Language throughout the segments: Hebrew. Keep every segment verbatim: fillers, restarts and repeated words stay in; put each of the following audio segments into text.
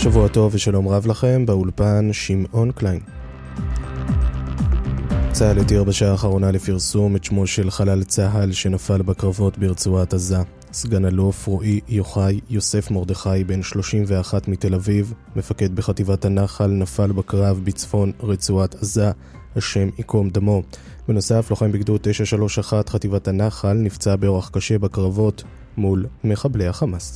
שבוע טוב ושלום רב לכם, באולפן שמעון קליין. צה"ל התיר בשעה האחרונה לפרסום את שמו של חלל צה"ל שנפל בקרבות ברצועת עזה. סגן אלוף רועי יוחאי יוסף מרדכי בן שלושים ואחת מתל אביב, מפקד בחטיבת הנחל, נפל בקרב בצפון רצועת עזה, השם ייקום דמו. בנוסף, לוחם בגדוד תשע שלוש אחת חטיבת הנחל נפצע באורח קשה בקרבות מול מחבלי החמאס.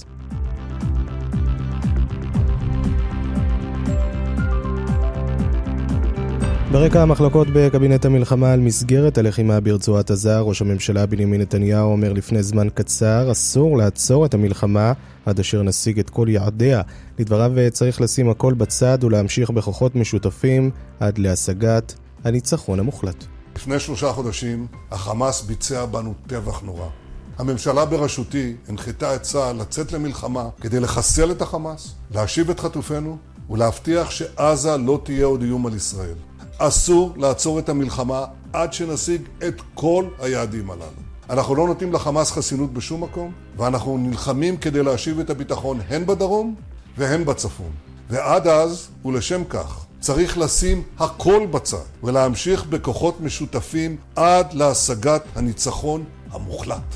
ברקע המחלוקות בקבינט המלחמה על מסגרת הלחימה ברצועת עזה, ראש הממשלה בנימין נתניהו אומר לפני זמן קצר, אסור לעצור את המלחמה עד אשר נשיג את כל יעדיה. לדבריו צריך לשים הכל בצד ולהמשיך בכוחות משותפים עד להשגת הניצחון המוחלט. לפני שלושה חודשים החמאס ביצע בנו טבח נורא. הממשלה בראשותי הנחתה את צה"ל לצאת למלחמה כדי לחסל את החמאס, להשיב את חטופינו ולהבטיח שעזה לא תהיה עוד איום על ישראל. אסור לעצור את המלחמה עד שנשיג את כל היעדים הללו. אנחנו לא נותנים לחמאס חסינות בשום מקום, ואנחנו נלחמים כדי להשיב את הביטחון הן בדרום והן בצפון. ועד אז, ולשם כך, צריך לשים הכל בצד ולהמשיך בכוחות משותפים עד להשגת הניצחון המוחלט.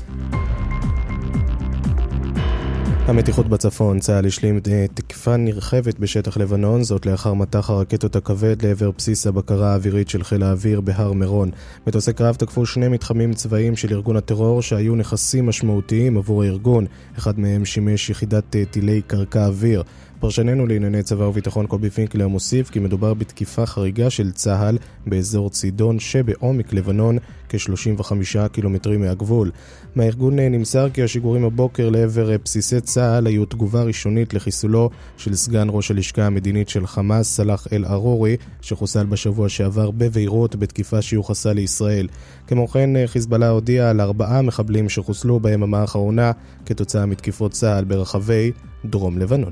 המתיחות בצפון, צה"ל השלים תקיפה נרחבת בשטח לבנון, זאת לאחר מטח הרקטות הכבד לעבר בסיס הבקרה האווירית של חיל האוויר בהר מירון. מטוסי קרב תקפו שני מתחמים צבאיים של ארגון הטרור שהיו נכסים משמעותיים עבור הארגון, אחד מהם שימש יחידת טילי קרקע אוויר. פרשננו לענייני צבא וביטחון קובי פינקלר מוסיף כי מדובר בתקיפה חריגה של צה"ל באזור צידון שבעומק לבנון כ-שלושים וחמישה קילומטרים מהגבול. מהארגון נמסר כי השיגורים הבוקר לעבר בסיסי צה"ל היו תגובה ראשונית לחיסולו של סגן ראש הלשכה המדינית של חמאס סלאח אל-ערורי, שחוסל בשבוע שעבר בביירות בתקיפה שיוחסה לישראל. כמו כן, חיזבאללה הודיע על ארבעה מחבלים שחוסלו ביממה האחרונה כתוצאה מתקיפות צה"ל ברחבי דרום לבנון.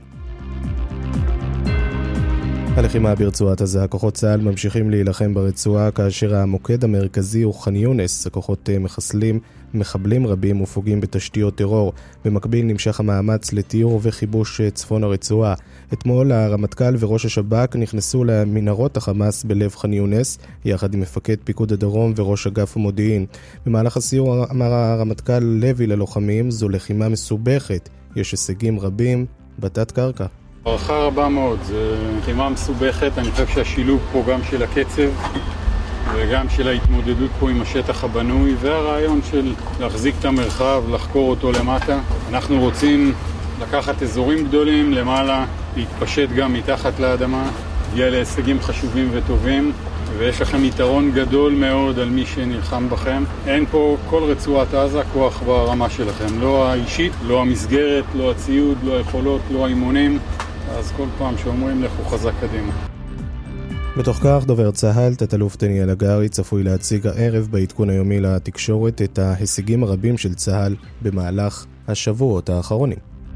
הלחימה ברצועת עזה, כוחות צה"ל ממשיכים להילחם ברצועה כאשר המוקד המרכזי הוא ח'אן יונס. הכוחות מחסלים מחבלים רבים ופוגעים בתשתיות טרור. במקביל נמשך המאמץ לתיאור וחיבוש צפון הרצועה. אתמול הרמטכ"ל וראש השב"כ נכנסו למנהרות החמאס בלב ח'אן יונס יחד עם מפקד פיקוד הדרום וראש אגף המודיעין. במהלך הסיור אמר הרמטכ"ל לוי ללוחמים, זו לחימה מסובכת, יש הישגים רבים בתת קרקע. הערכה רבה מאוד, זו לחימה מסובכת. אני חושב שהשילוב פה גם של הקצב וגם של ההתמודדות פה עם השטח הבנוי והרעיון של להחזיק את המרחב, לחקור אותו למטה. אנחנו רוצים לקחת אזורים גדולים למעלה, להתפשט גם מתחת לאדמה, להגיע להישגים חשובים וטובים, ויש לכם יתרון גדול מאוד על מי שנלחם בכם. אין פה כל רצועת עזה כוח ברמה שלכם, לא האישית, לא המסגרת, לא הציוד, לא היכולות, לא האימונים. אז כל פעם שאומרים לכו חזק קדימה. בתוך כך, דובר צה"ל, תת-אלוף דניאל הגרי, צפוי להציג הערב בעדכון היומי לתקשורת את ההישגים הרבים של צה"ל במהלך השבועות האחרונים.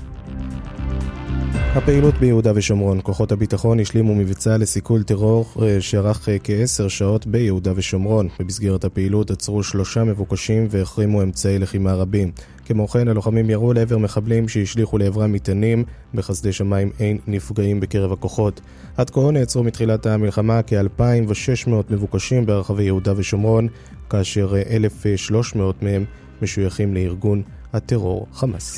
הפעילות ביהודה ושומרון, כוחות הביטחון השלימו מבצע לסיכול טרור שערך כעשר שעות ביהודה ושומרון. במסגרת הפעילות עצרו שלושה מבוקשים והחרימו אמצעי לחימה רבים. כמו כן, הלוחמים ירו לעבר מחבלים שהשליחו לעברם מטענים. בחסדי שמיים אין נפגעים בקרב הכוחות. עד כה נעצרו מתחילת המלחמה כ-אלפיים ושש מאות מבוקשים ברחבי יהודה ושומרון, כאשר אלף ושלוש מאות מהם משויכים לארגון הטרור חמאס.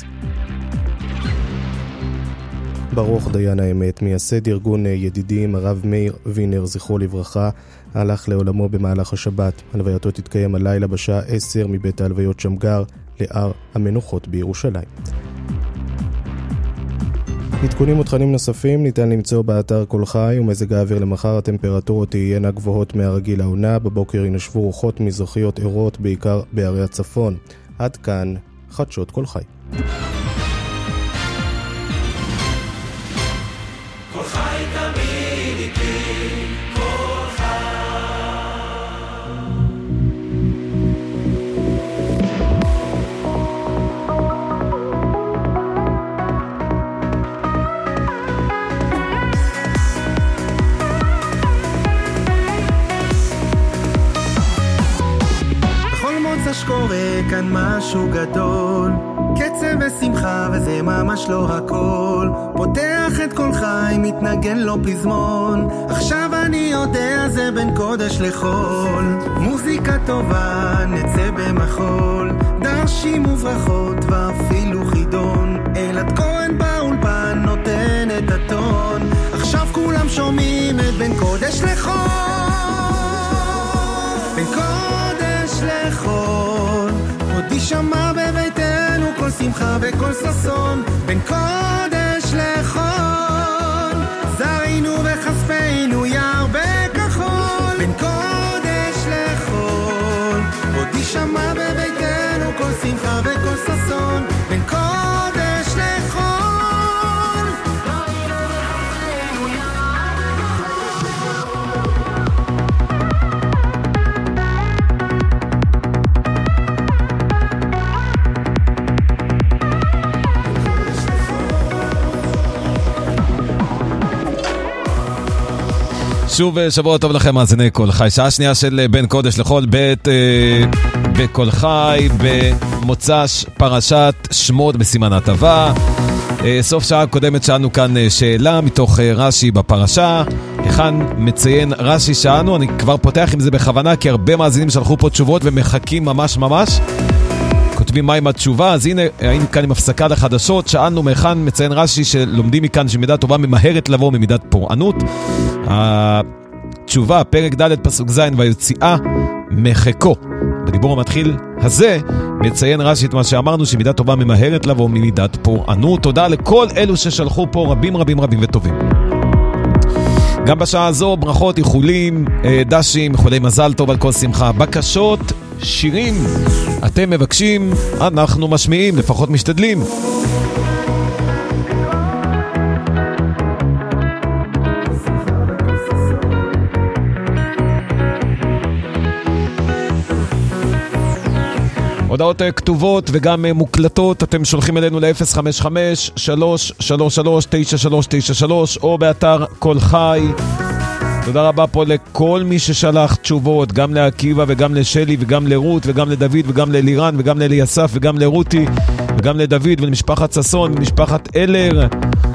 ברוך דיין האמת, מייסד ארגון ידידים, הרב מאיר וינר, זכרו לברכה, הלך לעולמו במהלך השבת. הלווייתו תתקיים הלילה בשעה עשר מבית ההלוויות שמגר להר המנוחות בירושלים. עדכונים ותכנים נוספים ניתן למצוא באתר כל חי, ומזג האוויר למחר הטמפרטורות תהיינה גבוהות מהרגיל העונה. בבוקר ינשבו רוחות מזרחיות ערות בעיקר בערי הצפון. עד כאן חדשות כל חי. קורה כאן משהו גדול, כן קצב ושמחה וזה ממש לא הכל, פותח את כל חי מתנגן לו פזמון, עכשיו אני יודע זה בין קודש לחול, מוזיקה טובה נצא במחול, דרשים וברכות ואפילו חידון, אלעד כהן באולפן נותן את הטון, עכשיו כולם שומעים את בין קודש לחול, בין קודש לחול, עוד ישמע בביתנו כל שמחה וכל ששון, בין קודש לחול, זרינו וחשפנו יער בכחול, בין קודש לחול, עוד ישמע בביתנו כל שמחה וכל ששון, בין קודש לחול. שוב שבוע טוב לכם מאזיני כל חי, שעה שנייה של בין קודש לכל בית אה, בכל חי במוצ"ש פרשת שמות בסימן הטבה. אה, סוף שעה קודמת שאלנו כאן אה, שאלה מתוך אה, רש"י בפרשה, היכן מציין רש"י שאלנו, אני כבר פותח עם זה בכוונה כי הרבה מאזינים שלחו פה תשובות ומחכים ממש ממש כותבים מה עם התשובה, אז הנה היינו כאן עם הפסקה לחדשות, שאלנו מהיכן מציין רש"י שלומדים מכאן שמידה טובה ממהרת לבוא ממידת פורענות. התשובה, פרק ד' פסוק ז' והיציאה מחכו. בדיבור המתחיל הזה מציין רש"י את מה שאמרנו שמידה טובה ממהרת לבוא ממידת פורענות. תודה לכל אלו ששלחו פה רבים רבים רבים וטובים. גם בשעה הזו ברכות, איחולים, דשים, איחולי מזל טוב על כל שמחה, בקשות, שירים, אתם מבקשים, אנחנו משמיעים, לפחות משתדלים. הודעות כתובות וגם מוקלטות אתם שולחים אלינו ל-אפס חמש חמש שלוש שלוש שלוש תשע שלוש תשע שלוש או באתר כל חי. תודה רבה פה לכל מי ששלח תשובות, גם לעקיבא וגם לשלי וגם לרות וגם לדוד וגם ללירן וגם לאליסף וגם לרותי וגם לדוד ולמשפחת ססון ומשפחת אלר.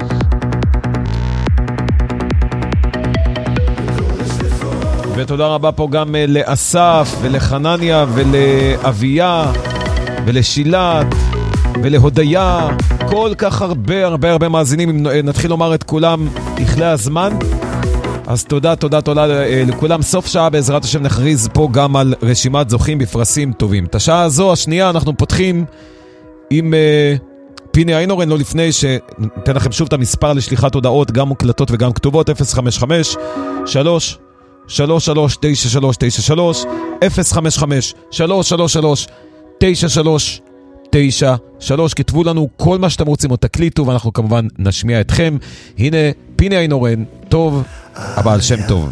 ותודה רבה פה גם לאסף ולחנניה ולאביה ולשילת ולהודיה, כל כך הרבה הרבה הרבה מאזינים. אם נתחיל לומר את כולם יכלה הזמן, אז תודה תודה תודה לכולם. סוף שעה בעזרת השם נכריז פה גם על רשימת זוכים בפרסים טובים. את השעה הזו השנייה אנחנו פותחים עם uh, פיני איינורן, לא לפני שניתן לכם שוב את המספר לשליחת הודעות גם מוקלטות וגם כתובות, אפס חמש חמש שלוש שלוש שלוש תשע שלוש תשע שלוש, אפס חמש חמש שלוש שלוש שלוש תשע שלוש תשע שלוש. כתבו לנו כל מה שאתם רוצים או תקליטו ואנחנו כמובן נשמיע אתכם. הנה פיני איינורן, טוב הבעל שם טוב.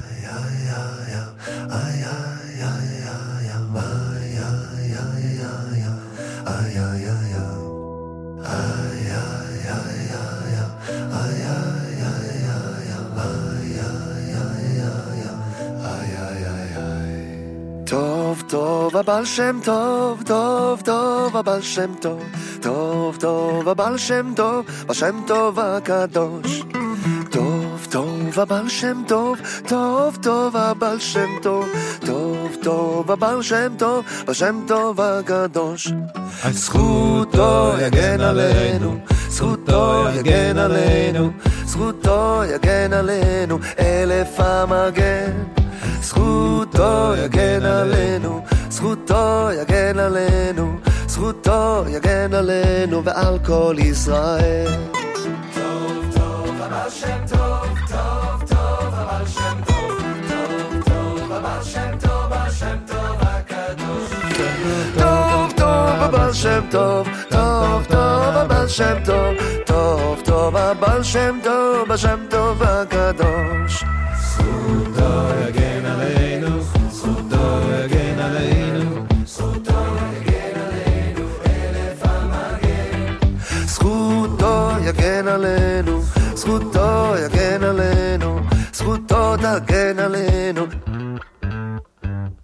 טוב טוב הבעל שם טוב, טוב טוב הבעל שם טוב, טוב טוב הבעל שם טוב, בשם טוב הקדוש. טוב טוב הבעל שם טוב, טוב טוב הבעל שם טוב, טוב טוב הבעל שם טוב, בשם טוב הקדוש. זכותו יגן עלינו, זכותו יגן עלינו, זכותו יגן עלינו, אלף המגן. זכותו יגן עלינו, זכותו יגן עלינו, זכותו יגן עלינו ועל כל ישראל. טוב טוב הבעל שם טוב, טוב טוב הבעל שם טוב, טוב טוב הבעל שם טוב, השם טוב הקדוש. טוב טוב הבעל שם טוב, טוב טוב הבעל שם טוב, טוב טוב הבעל שם טוב, השם טוב הקדוש. זכותו יגן עלינו, זכותו יגן עלינו, זכותו יגן עלינו, אלף המגן. זכותו יגן עלינו, זכותו יגן עלינו, זכותו תגן עלינו.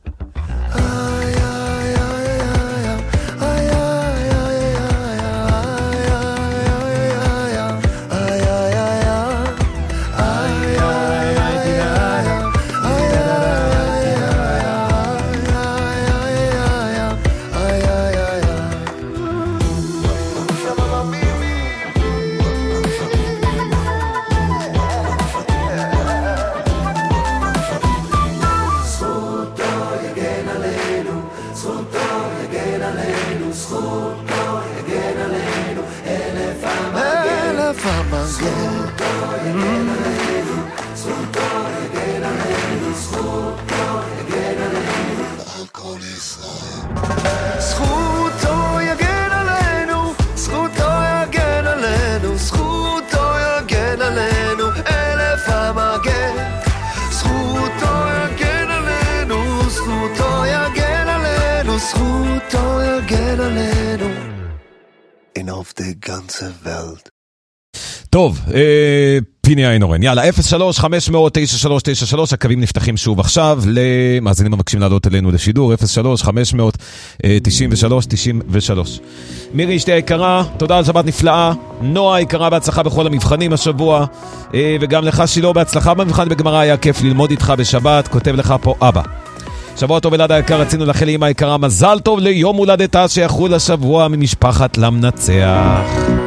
איי איי איי איי איי איי איי זכותו יגן עלינו, אלף המגן, אלף המגן, זכותו יגן עלינו, זכותו יגן עלינו, זכותו יגן עלינו, על כל ישראל. זכותו יגן עלינו, זכותו יגן עלינו, זכותו יגן עלינו, אלף המגן, זכותו יגן עלינו, זכותו יגן עלינו, זכותו יגן עלינו. In auf die ganze Welt. טוב, אה, פיני איינורן, יאללה, אפס שלוש חמש אפס אפס תשע שלוש תשע שלוש, הקווים נפתחים שוב עכשיו, למאזינים המבקשים לעלות אלינו לשידור, אפס שלוש חמש אפס אפס תשע שלוש תשע שלוש. מירי אשתי היקרה, תודה על שבת נפלאה, נועה היקרה בהצלחה בכל המבחנים השבוע, אה, וגם לך שילה בהצלחה במבחן בגמרא, היה כיף ללמוד איתך בשבת, כותב לך פה אבא. שבוע טוב אלעד היקר, רצינו לאחל לאמא היקרה מזל טוב ליום הולדתה שיחול השבוע ממשפחת למנצח.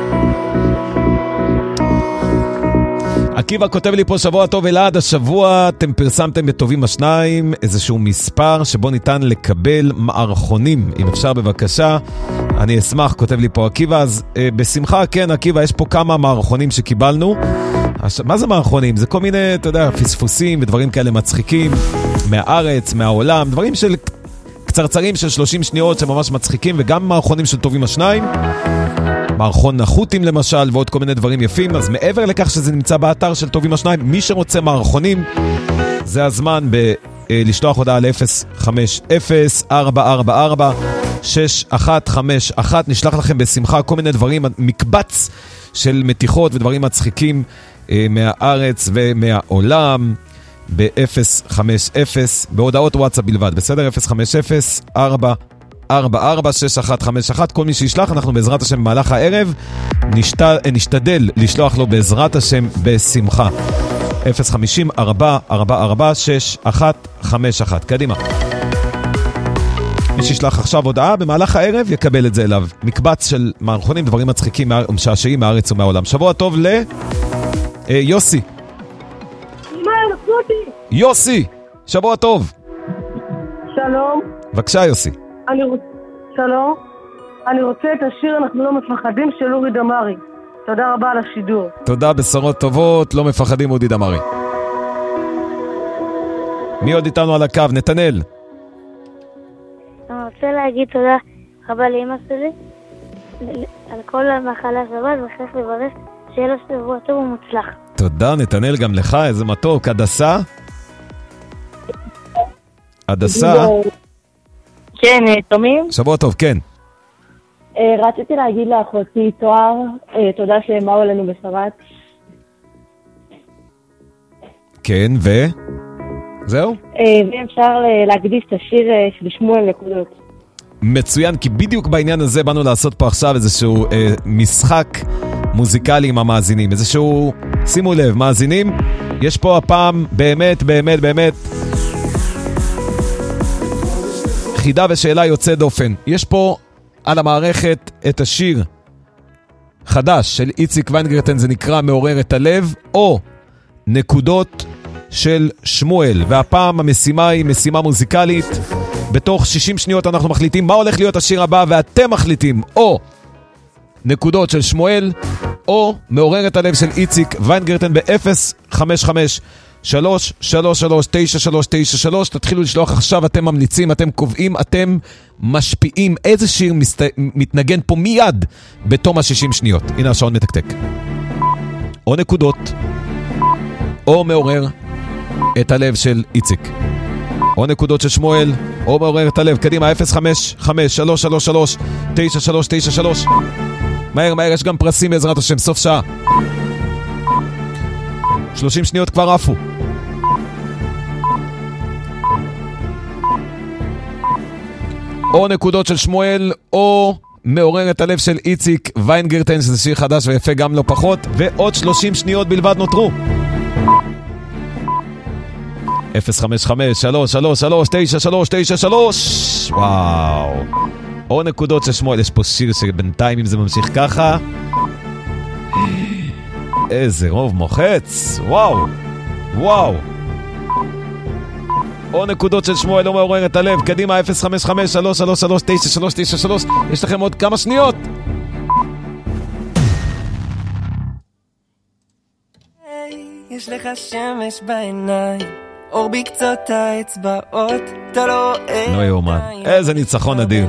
עקיבא כותב לי פה שבוע טוב אלעד, השבוע אתם פרסמתם בטובים השניים איזשהו מספר שבו ניתן לקבל מערכונים, אם אפשר בבקשה, אני אשמח, כותב לי פה עקיבא, אז אה, בשמחה, כן עקיבא, יש פה כמה מערכונים שקיבלנו. הש... מה זה מערכונים? זה כל מיני, אתה יודע, פספוסים ודברים כאלה מצחיקים, מהארץ, מהעולם, דברים של קצרצרים של שלושים שניות שממש מצחיקים, וגם מערכונים של טובים השניים. מערכון נחותים למשל, ועוד כל מיני דברים יפים. אז מעבר לכך שזה נמצא באתר של טובים השניים, מי שרוצה מערכונים, זה הזמן ב- לשלוח הודעה ל-אפס חמש אפס ארבע ארבע ארבע שש אחת חמש אחת. נשלח לכם בשמחה כל מיני דברים, מקבץ של מתיחות ודברים מצחיקים אה, מהארץ ומהעולם, ב-אפס חמש אפס, בהודעות וואטסאפ בלבד, בסדר? אפס חמש אפס ארבע ארבע ארבע שש אחת חמש אחת. כל מי שישלח, אנחנו בעזרת השם במהלך הערב נשת... נשתדל לשלוח לו בעזרת השם בשמחה. אפס חמש ארבע ארבע ארבע שש אחת חמש אחת. קדימה. מי שישלח עכשיו הודעה במהלך הערב יקבל את זה אליו. מקבץ של מערכונים, דברים מצחיקים ומשעשעים מהארץ ומהעולם. שבוע טוב ל... אה, יוסי. יוסי, שבוע טוב. שלום. בבקשה יוסי. אני רוצ... שלום. אני רוצה את השיר אנחנו לא מפחדים של אורי דמרי. תודה רבה על השידור. תודה, בשורות טובות, לא מפחדים אורי דמרי. מי עוד איתנו על הקו? נתנאל. אני רוצה להגיד תודה רבה לאמא שלי על כל המחלה שבת, וחייך לברך שיהיה לו שבוע טוב ומוצלח. תודה נתנאל, גם לך, איזה מתוק. הדסה? הדסה? כן, תומים? שבוע טוב, כן. רציתי להגיד לאחותי תואר, תודה שהם באו אלינו בשבת. כן, ו? זהו? ואפשר להקדיש את השיר של שמואל נקודות. מצוין, כי בדיוק בעניין הזה באנו לעשות פה עכשיו איזשהו אה, משחק מוזיקלי עם המאזינים, איזשהו, שימו לב, מאזינים, יש פה הפעם באמת, באמת, באמת חידה ושאלה יוצא דופן. יש פה על המערכת את השיר חדש של איציק ויינגרטן, זה נקרא מעורר את הלב, או נקודות של שמואל, והפעם המשימה היא משימה מוזיקלית. בתוך שישים שניות אנחנו מחליטים מה הולך להיות השיר הבא, ואתם מחליטים או נקודות של שמואל או מעורר את הלב של איציק ויינגרטן ב-אפס חמש חמש שלוש שלוש שלוש תשע שלוש תשע שלוש. תתחילו לשלוח עכשיו, אתם ממליצים, אתם קובעים, אתם משפיעים איזה שיר מסת... מתנגן פה מיד בתום ה-שישים שניות. הנה השעון מתקתק. או נקודות או מעורר את הלב של איציק, או נקודות של שמואל או מעורר את הלב. קדימה, אפס חמש חמש שלוש שלוש שלוש תשע שלוש תשע שלוש. מהר מהר, יש גם פרסים בעזרת השם, סוף שעה. שלושים שניות כבר עפו. או נקודות של שמואל או מעורר את הלב של איציק ויינגרטן, שזה שיר חדש ויפה גם לא פחות, ועוד שלושים שניות בלבד נותרו. אפס חמש חמש שלוש שלוש שלוש תשע שלוש תשע שלוש. וואו, או נקודות של שמואל. יש פה שיר שבינתיים אם זה ממשיך ככה, איזה רוב מוחץ. וואו וואו. או נקודות של שמואל לא מעורר את הלב. קדימה, אפס חמש חמש שלוש שלוש שלוש תשע שלוש תשע שלוש. יש לכם עוד כמה שניות. יש לך שמש בעיניים, אור בקצות האצבעות, אתה לא רואה... לא יאומן, איזה ניצחון אדיר.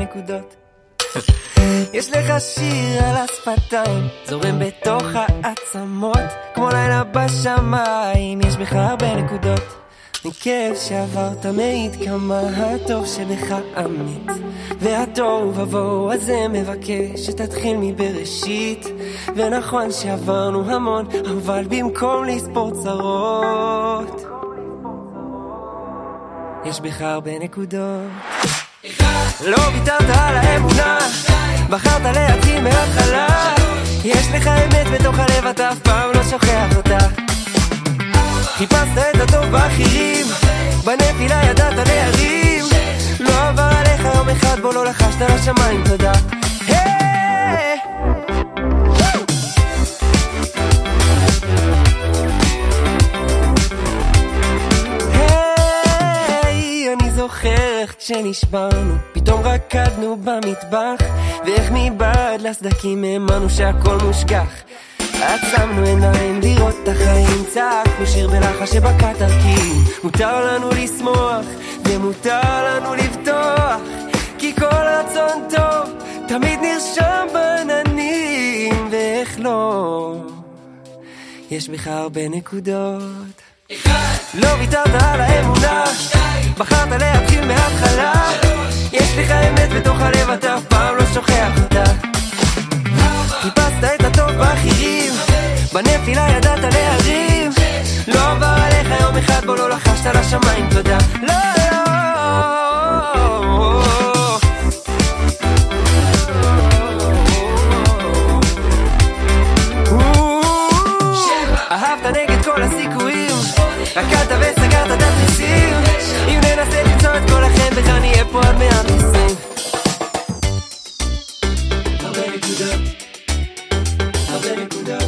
יש לך שיר על השפתיים, זורם בתוך העצמות, כמו לילה בשמיים, יש בך הרבה נקודות. מכאב שעברת מעיד כמה הטוב שבך אמת, והטוב ובוא הזה מבקש שתתחיל מבראשית. ונכון שעברנו המון, אבל במקום לספור צרות, יש בך הרבה נקודות. לא ויתרת על האמונה, בחרת להתחיל מההתחלה. יש לך אמת בתוך הלב, אתה אף פעם לא שוכח אותה. חיפשת את הטוב באחרים, בנפילה ידעת להרים. לא עבר עליך יום אחד בו לא לחשת לשמיים תודה. זוכרת כשנשברנו, פתאום רקדנו במטבח, ואיך מבעד לסדקים האמנו שהכל מושכח. עצמנו עיניים לראות את החיים, צעקנו שיר בלחש שבקע תרקים. מותר לנו לשמוח ומותר לנו לבטוח, כי כל רצון טוב תמיד נרשם בעננים. ואיך לא, יש בך הרבה נקודות. לא ויתרת על האמונה, בחרת להתחיל מההתחלה. יש לך אמת בתוך הלב, אתה אף פעם לא שוכח אותה. חיפשת את הטוב באחרים, בנפילה ידעת להרים. לא עבר עליך יום אחד בו לא לחשת לשמיים תודה. לא, אהבת נגד כל הסיכויים, רקדת וסגרת את התריסים. אם ננסה למצוא את כל החן בך נהיה פה עד מאה ועשרים. הרבה נקודות, הרבה נקודות.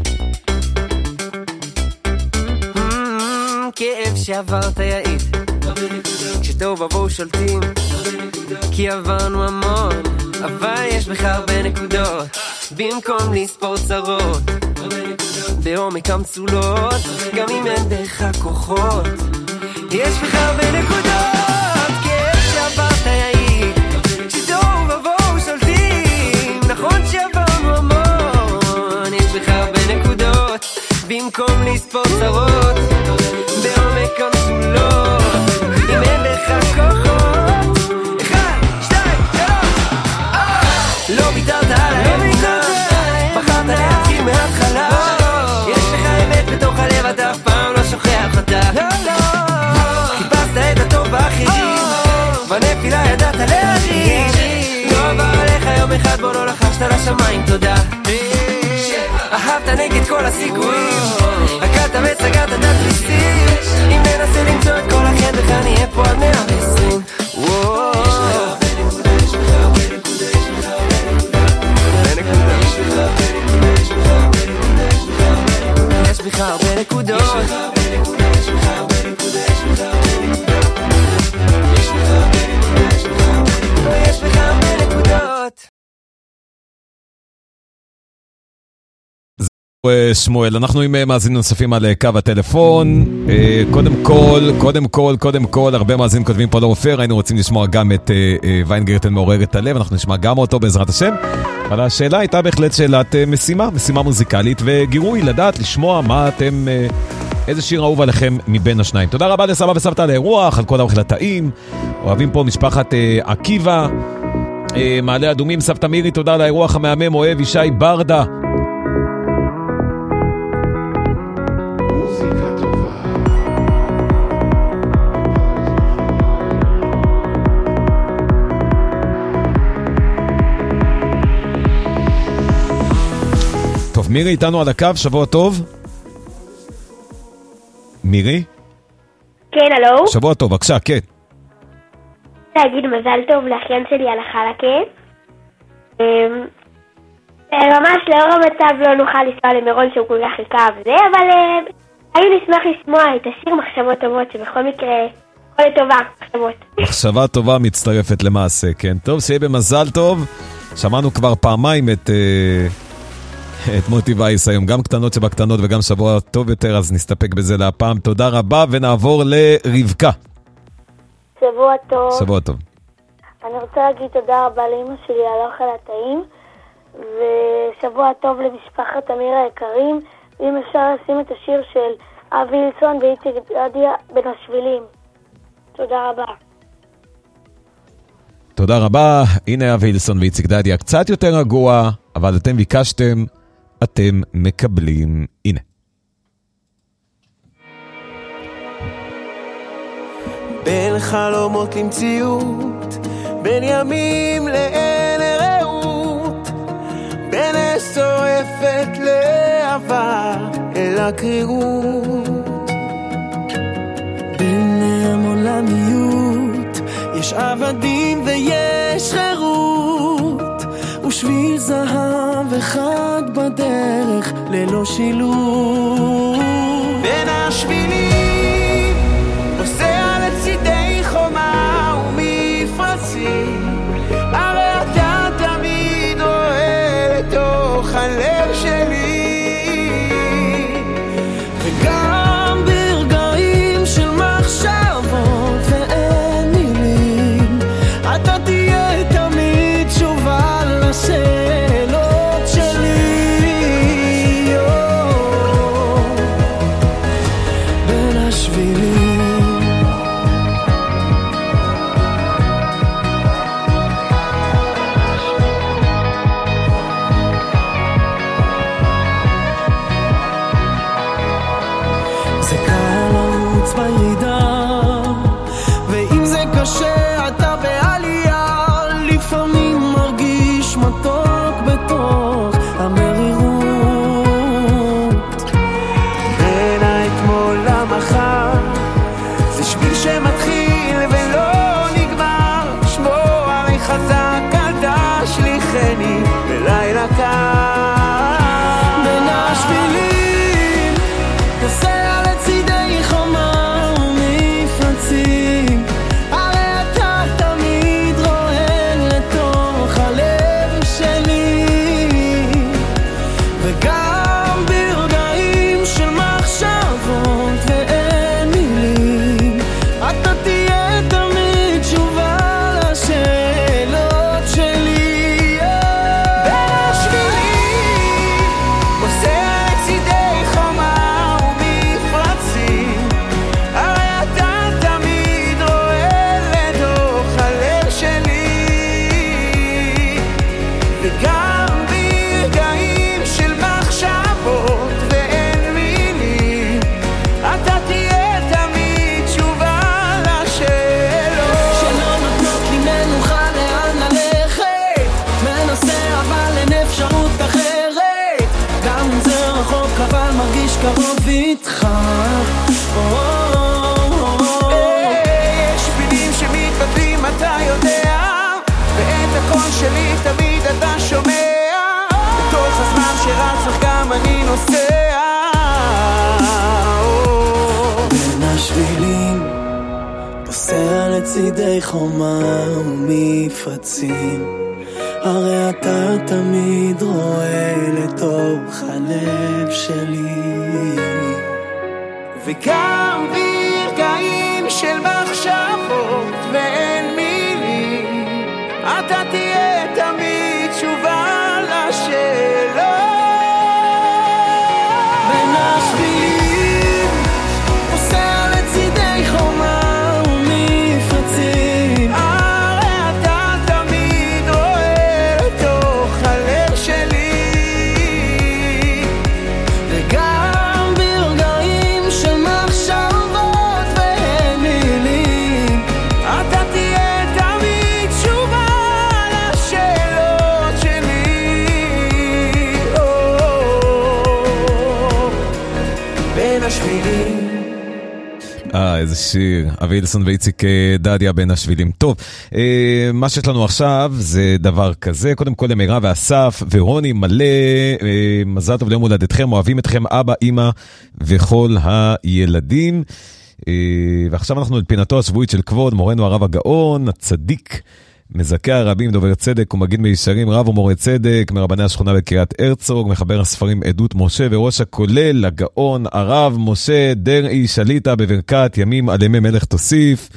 כאב שעברת יעיד, הרבה נקודות. כשטוב ובואו שולטים, הרבה נקודות. כי עברנו המון, אבל יש בך הרבה נקודות. במקום לספור צרות, בעומק המצולות, גם אם אין דרך הכוחות, יש בך הרבה נקודות. כאב שעברת יעיד, שטוב ובואו שולטים. נכון שעברנו המון, יש בך הרבה נקודות. במקום לספור צרות, בעומק המצולות, אם אין דרך הכוחות. אחד, שתיים, שלוש. לא ויתרת על האמונה, בחרת להתחיל מההתחלה. בתוך הלב אתה אף פעם לא שוכח אותה. חיפשת את הטוב באחרים, בנפילה ידעת להרים. לא עבר עליך יום אחד בו לא לחשת לשמיים תודה. אהבת נגד כל הסיכויים, רקדת וסגרת את התריסים. אם ננסה למצוא את כל החן בך נהיה פה עד מאה ועשרים. יש בך הרבה נקודות. יש בך הרבה נקודות. שמואל, אנחנו עם מאזינים נוספים על קו הטלפון. קודם כל, קודם כל, קודם כל, הרבה מאזינים כותבים פה לאופר, היינו רוצים לשמוע גם את ויינגרטן מעורר את הלב, אנחנו נשמע גם אותו בעזרת השם. אבל השאלה הייתה בהחלט שאלת משימה, משימה מוזיקלית וגירוי, לדעת, לשמוע מה אתם, איזה שיר אהוב עליכם מבין השניים. תודה רבה לסבא וסבתא על האירוח, על כל האוכל הטעים. אוהבים פה משפחת עקיבא, מעלה אדומים, סבתא מירי, תודה על האירוח המהמם, אוהב ישי ברדה. מירי איתנו על הקו, שבוע טוב. מירי? כן, הלו? שבוע טוב, בבקשה, כן. להגיד מזל טוב לאחיין שלי על החלקה. ממש לאור המצב לא נוכל לנסוע למירון שהוא כל כך חיכה וזה, אבל היינו נשמח לשמוע את השיר מחשבות טובות, שבכל מקרה לטובה, מחשבות. מחשבה טובה מצטרפת למעשה, כן. טוב, שיהיה במזל טוב. שמענו כבר פעמיים את, את מוטי וייס היום, גם קטנות שבקטנות וגם שבוע טוב יותר, אז נסתפק בזה להפעם. תודה רבה, ונעבור לרבקה. שבוע טוב. שבוע טוב. אני רוצה להגיד תודה רבה לאמא שלי על האוכל הטעים, ושבוע טוב למשפחת אמיר היקרים, ואם אפשר לשים את השיר של אבי הילסון ואיציק דדיה בין השבילים. תודה רבה. תודה רבה. הנה אבי הילסון ואיציק דדיה, קצת יותר רגוע, אבל אתם ביקשתם, אתם מקבלים. הנה. בין חלומות למציאות, בין ימים לאין רעות, בין שורפת לעבר אל הקרירות, בין המון למיות יש עבדים ויש חירות, ושביל זהב אחד בדרך ללא שילוב. בין השבילים עושה לצידי חומה ומפרצים, הרי אתה תמיד רואה לתוך הלב שלי, וגם ברגעים של מחשבות ואין מילים, אתה תהיה תמיד תשובה לשאלות שלי. בין השבילים זה קל לרוץ בידע, ואם זה קשה אתה בעלייה, לפעמים מרגיש מתוק בתוך המרירות, בין האתמול למחר זה שביל שמתחיל ולא נגמר, שמור עלי חזק אל תשליכני בלילה קר. בין השבילים נוסע לצידי חומה ומפרצים, הרי אתה תמיד רואה לתוך הלב שלי, וגם ברגעים של מחשבות ואין מילים, אתה תהיה תמיד תשובה לשאלות שלי. בין השבילים נוסע לצידי חומה ומפרצים, הרי אתה תמיד רואה לתוך הלב שלי, וגם ברגעים של מחשבות ואין מילים, אתה תהיה תמיד תשובה לשאלות שלא נותנות לי מנוחה לאן ללכת, מנסה אבל אין אפשרות אחרת, גם אם זה רחוק אבל מרגיש קרוב איתך. יש שבילים שמתבטלים אתה יודע, ואת הקול שלי תמיד אתה שומע, בתוך הזמן שרץ לך גם אני נוסע. בין השבילים פוסע לצידי חומה ומפרצים, הרי אתה תמיד רואה לתוך הלב שלי, וגם ברגעים של מחשבות ואין מילים, אתה תהיה תמיד תשובה לשאלות. בין השבילים פוסע לצידי חומה ומפרצים, הרי אתה תמיד רואה לתוך הלב שלי, וגם ברגעים של מחשבות ואין מילים, אתה תהיה תמיד תשובה לשאלות שלי. בין השבילים. אה, איזה שיר. אבי הילסון ואיציק דדיה בין השבילים. טוב, אה, מה שיש לנו עכשיו זה דבר כזה. קודם כל למירה ואסף ורוני מלא, אה, מזל טוב ליום הולדתכם, אוהבים אתכם אבא, אמא וכל הילדים. ועכשיו אנחנו על פינתו השבועית של כבוד מורנו הרב הגאון, הצדיק, מזכה הרבים, דובר צדק ומגיד מישרים, רב ומורה צדק, מרבני השכונה בקריית הרצוג, מחבר הספרים עדות משה וראש הכולל, הגאון הרב משה דרעי שליטה בברכת ימים על ימי מלך תוסיף.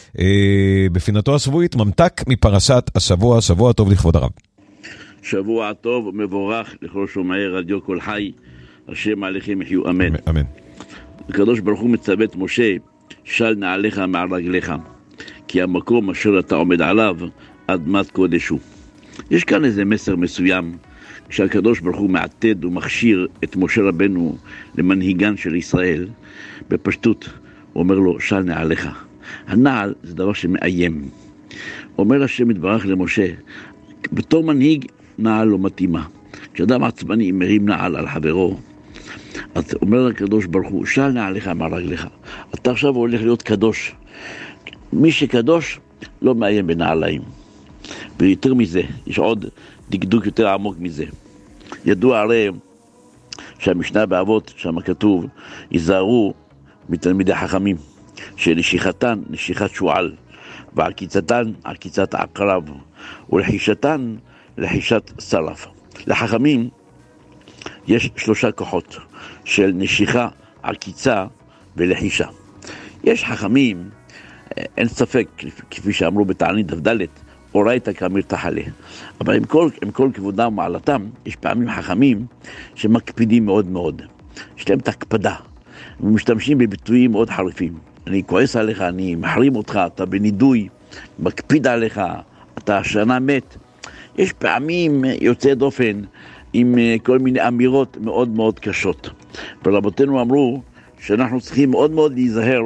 בפינתו השבועית ממתק מפרשת השבוע. שבוע טוב לכבוד הרב. שבוע טוב ומבורך לכל שומעי רדיו כל חי, השם עליכם יחיו, אמן. אמן. הקדוש ברוך הוא מצווה את משה, של נעליך מעל רגליך, כי המקום אשר אתה עומד עליו אדמת קודש הוא. יש כאן איזה מסר מסוים, כשהקדוש ברוך הוא מעתד ומכשיר את משה רבנו למנהיגן של ישראל, בפשטות הוא אומר לו, של נעליך. הנעל זה דבר שמאיים. אומר השם יתברך למשה, בתור מנהיג נעל לא מתאימה. כשאדם עצבני מרים נעל על חברו, אז אומר לקדוש ברוך הוא, של נעליך מעל רגליך. אתה עכשיו הולך להיות קדוש. מי שקדוש לא מאיים בנעליים. ויותר מזה, יש עוד דקדוק יותר עמוק מזה. ידוע הרי שהמשנה באבות, שם כתוב, ייזהרו מתלמידי חכמים, שנשיכתן נשיכת שועל, ועקיצתן עקיצת עקרב, ולחישתן לחישת שרף. לחכמים יש שלושה כוחות של נשיכה, עקיצה ולחישה. יש חכמים, אין ספק, כפי שאמרו בתענית דף ד', אורייתא כאמיר תחלה. אבל עם כל, עם כל כבודם ומעלתם, יש פעמים חכמים שמקפידים מאוד מאוד. יש להם את הקפדה. הם משתמשים בביטויים מאוד חריפים. אני כועס עליך, אני מחרים אותך, אתה בנידוי, מקפיד עליך, אתה שנה מת. יש פעמים יוצא דופן עם כל מיני אמירות מאוד מאוד קשות. ורבותינו אמרו שאנחנו צריכים מאוד מאוד להיזהר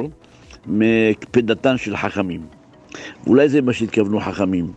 מקפדתן של חכמים. ואולי זה מה שהתכוונו חכמים.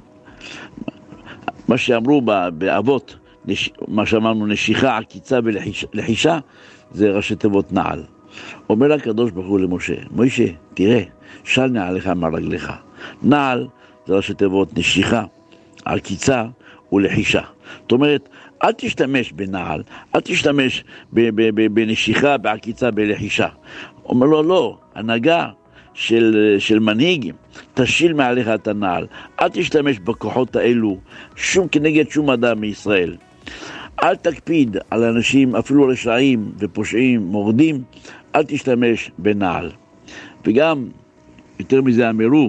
מה שאמרו באבות, נש... מה שאמרנו נשיכה, עקיצה ולחישה, זה ראשי תיבות נעל. אומר הקדוש ברוך הוא למשה, מוישה, תראה, של נעליך מעל רגליך. נעל זה ראשי תיבות נשיכה, עקיצה ולחישה. זאת אומרת, אל תשתמש בנעל, אל תשתמש בנשיכה, בעקיצה, בלחישה. אומר לו, לא, הנהגה של, של מנהיג, תשיל מעליך את הנעל. אל תשתמש בכוחות האלו, שום כנגד שום אדם מישראל. אל תקפיד על אנשים, אפילו רשעים ופושעים, מורדים, אל תשתמש בנעל. וגם, יותר מזה אמרו,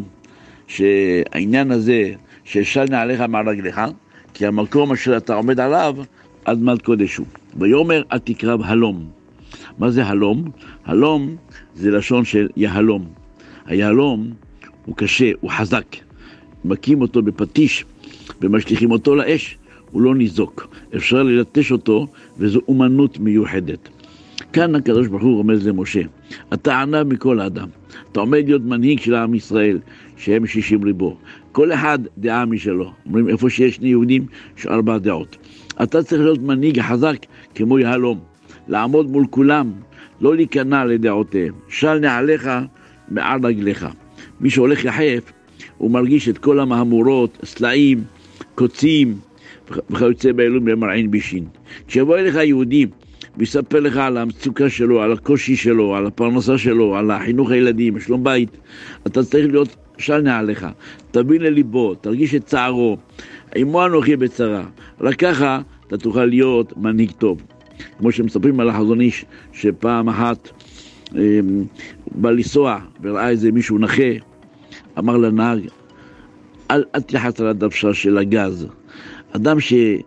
שהעניין הזה, ששל נעליך מעל רגליך, כי המקום אשר אתה עומד עליו, אדמת קודש הוא. ויאמר, אל תקרב הלום. מה זה הלום? הלום זה לשון של יהלום. היהלום הוא קשה, הוא חזק. מקים אותו בפטיש ומשליכים אותו לאש, הוא לא ניזוק. אפשר ללטש אותו, וזו אומנות מיוחדת. כאן הקדוש ברוך הוא רומז למשה, אתה ענב מכל האדם. אתה עומד להיות מנהיג של העם ישראל, שהם שישים ריבו. כל אחד דעה משלו. אומרים, איפה שיש שני יהודים, יש ארבע דעות. אתה צריך להיות מנהיג חזק כמו יהלום. לעמוד מול כולם, לא להיכנע לדעותיהם. של נעליך מעל רגליך. מי שהולך יחף, הוא מרגיש את כל המהמורות, סלעים, קוצים, וכיוצא באלון במרעין בישין. כשיבוא אליך יהודי, ויספר לך על המצוקה שלו, על הקושי שלו, על הפרנסה שלו, על החינוך הילדים, שלום בית, אתה צריך להיות של נעליך. תבין לליבו, תרגיש את צערו. עמו אנוכי בצרה. רק ככה אתה תוכל להיות מנהיג טוב. כמו שמספרים על החזון איש, שפעם אחת אה, בא לנסוע וראה איזה מישהו נכה, אמר לנהג, אל, אל תלחץ על הדוושה של הגז. אדם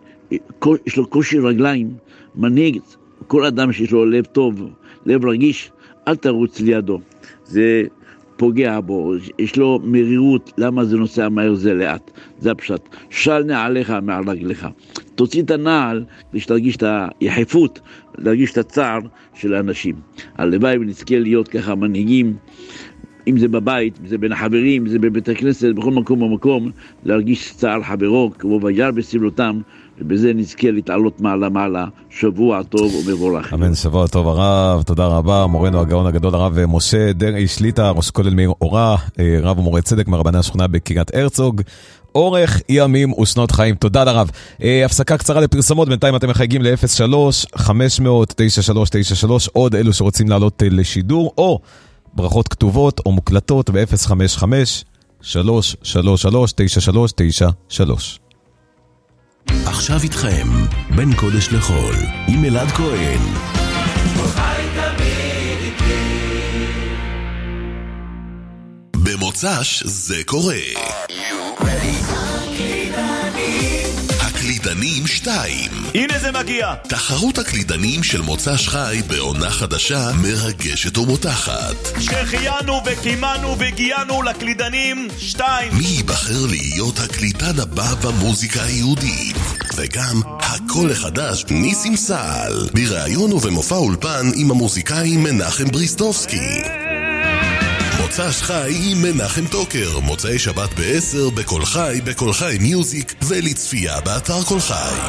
שיש לו קושי רגליים, מנהיג, כל אדם שיש לו לב טוב, לב רגיש, אל תרוץ לידו. זה פוגע בו, יש לו מרירות, למה זה נוסע מהר זה לאט. זה הפשט. של נעליך מעל רגליך. תוציא את הנעל, ושתרגיש את היחפות, להרגיש את הצער של האנשים. הלוואי ונזכה להיות ככה מנהיגים, אם זה בבית, אם זה בין החברים, אם זה בבית הכנסת, בכל מקום ומקום, להרגיש צער חברו, כמו וירא בסבלותם, ובזה נזכה להתעלות מעלה מעלה. שבוע טוב ומבורך. אמן, שבוע טוב הרב, תודה רבה. מורנו הגאון הגדול הרב משה דרעי שליטה, ראש כולל מאיר אורה, רב ומורה צדק מרבני השכונה בקריית הרצוג. אורך ימים ושנות חיים. תודה לרב. הפסקה קצרה לפרסומות, בינתיים אתם מחייגים ל-אפס שלוש חמש אפס אפס תשע שלוש תשע שלוש, עוד אלו שרוצים לעלות לשידור, או ברכות כתובות או מוקלטות ב-אפס חמש חמש שלוש שלוש שלוש תשע שלוש תשע שלוש. עכשיו איתכם, בין קודש לחול, עם אלעד כהן. במוצ"ש זה קורה. הקלידנים שתיים. הנה זה מגיע. תחרות הקלידנים של מוצ"ש חי בעונה חדשה מרגשת ומותחת. שחיינו וקימנו והגיענו לקלידנים שתיים. מי ייבחר להיות הקלידן הבא במוזיקה היהודית? וגם הכל החדש ניסים סעל, בראיון ובמופע אולפן עם המוזיקאי מנחם בריסטובסקי. מוצ"ש חי עם מנחם טוקר, מוצאי שבת בעשר בכל חי, בכל חי מיוזיק, ולצפייה באתר כל חי.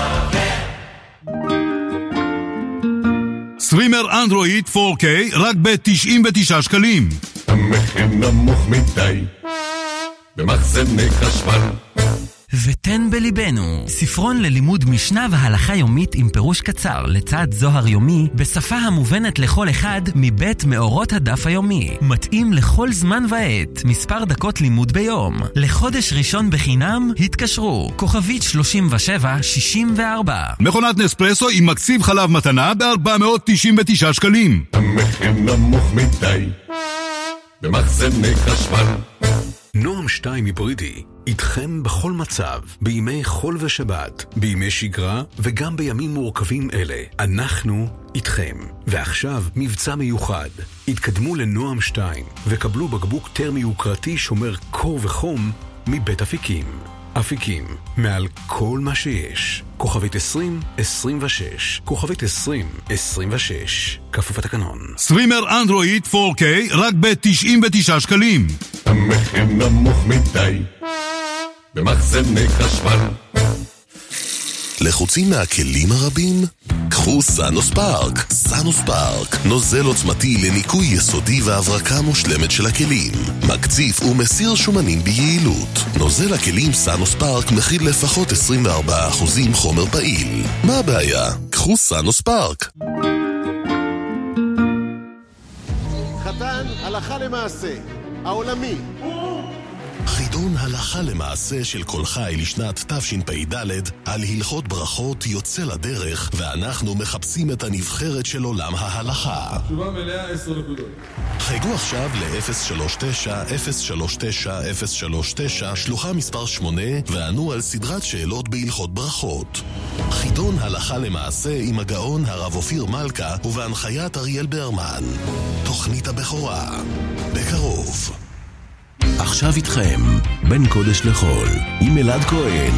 סטרימר אנדרואיד פור קיי רק ב-תשעים ותשעה שקלים. המחיר נמוך מדי במחסני חשמל. ותן בליבנו, ספרון ללימוד משנה והלכה יומית עם פירוש קצר לצד זוהר יומי, בשפה המובנת לכל אחד מבית מאורות הדף היומי. מתאים לכל זמן ועת, מספר דקות לימוד ביום. לחודש ראשון בחינם, התקשרו, כוכבית שלושים ושבע שישים וארבע. מכונת נספרסו עם מקציב חלב מתנה ב-ארבע מאות תשעים ותשעה שקלים. המחיר נמוך מדי במחסני חשמל. נועם שתיים היברידי, איתכם בכל מצב, בימי חול ושבת, בימי שגרה וגם בימים מורכבים אלה. אנחנו איתכם. ועכשיו מבצע מיוחד. התקדמו לנועם שתיים וקבלו בקבוק טרמי יוקרתי שומר קור וחום מבית אפיקים. אפיקים, מעל כל מה שיש. כוכבית עשרים עשרים ושש, כוכבית עשרים עשרים ושש, כפוף התקנון. סטרימר אנדרואיד פור קיי רק ב-תשעים ותשעה שקלים. המחיר נמוך מדי במחסני חשמל. לחוצים מהכלים הרבים? קחו סאנוס פארק. סאנוס פארק, נוזל עוצמתי לניקוי יסודי והברקה מושלמת של הכלים. מקציף ומסיר שומנים ביעילות. נוזל הכלים סאנוס פארק מכיל לפחות עשרים וארבעה אחוז חומר פעיל. מה הבעיה? קחו סאנוס פארק. חתן הלכה למעשה, העולמי. חידון הלכה למעשה של כל חי לשנת תשפ"ד על הלכות ברכות יוצא לדרך, ואנחנו מחפשים את הנבחרת של עולם ההלכה. תשובה מלאה עשר נקודות. חייגו עכשיו ל-אפס שלוש תשע אפס שלוש תשע אפס שלוש תשע שלוחה מספר שמונה וענו על סדרת שאלות בהלכות ברכות. חידון הלכה למעשה עם הגאון הרב אופיר מלכה ובהנחיית אריאל ברמן. תוכנית הבכורה בקרוב. עכשיו איתכם, בין קודש לחול, עם אלעד כהן.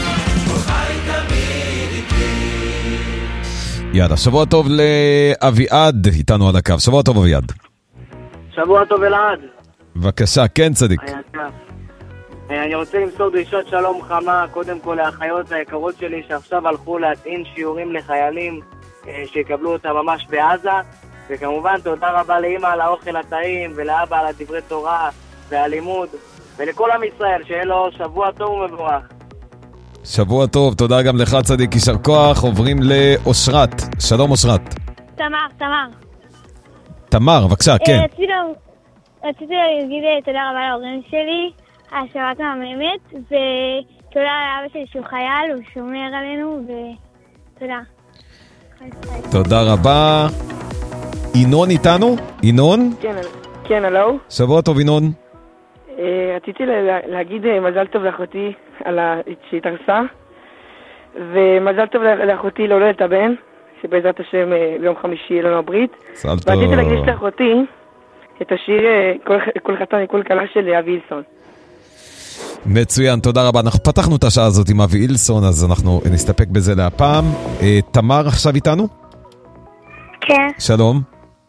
יאללה, שבוע טוב לאביעד, איתנו על הקו. שבוע טוב אביעד. שבוע טוב אלעד. בבקשה, כן צדיק. אני רוצה למסור דרישות שלום חמה, קודם כל לאחיות היקרות שלי שעכשיו הלכו להטעין שיעורים לחיילים שיקבלו אותה ממש בעזה, וכמובן תודה רבה לאמא על האוכל הטעים ולאבא על הדברי תורה והלימוד, ולכל עם ישראל שיהיה לו שבוע טוב ומבורך. שבוע טוב, תודה גם לך צדיק, יישר כוח. עוברים לאושרת. שלום אושרת. תמר, תמר. תמר, בבקשה, כן. רציתי להגיד תודה רבה להורים שלי, השבת מהממת, ותודה לאבא שלי שהוא חייל, הוא שומר עלינו, ותודה. תודה רבה. ינון איתנו? ינון? כן, כן, הלו. שבוע טוב ינון. רציתי להגיד מזל טוב לאחותי שהתארסה, ומזל טוב לאחותי להולדת הבן, שבעזרת השם ביום חמישי יהיה לנו הברית. מזל טוב. ורציתי להקדיש לאחותי את השיר כל חתן וכל כלה של אבי אילסון. מצוין, תודה רבה. אנחנו פתחנו את השעה הזאת עם אבי אילסון, אז אנחנו נסתפק בזה להפעם. תמר עכשיו איתנו? כן. שלום.